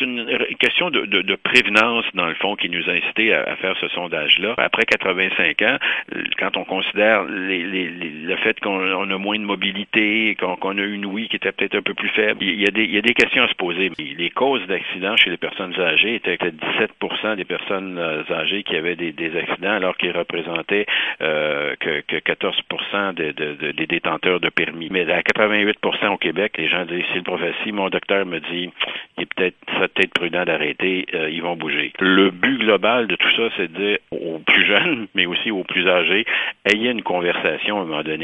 une question de prévenance, dans le fond, qui nous a incité à faire ce sondage-là. Après 85 ans, quand on considère le fait qu'on a moins de mobilité, qu'on a une ouïe qui était peut-être un peu plus faible, il y a des questions à se poser. Les causes d'accidents chez les personnes âgées étaient que 17% des personnes âgées qui avaient des accidents, alors qu'ils représentaient que 14% des détenteurs de permis. Mais à 88% au Québec, les gens disent, si le prophétie, mon docteur me dit, ça serait peut-être prudent d'arrêter, ils vont bouger. Le but global de tout ça, c'est de dire aux plus jeunes, mais aussi aux plus âgés, ayez une conversation à un moment donné.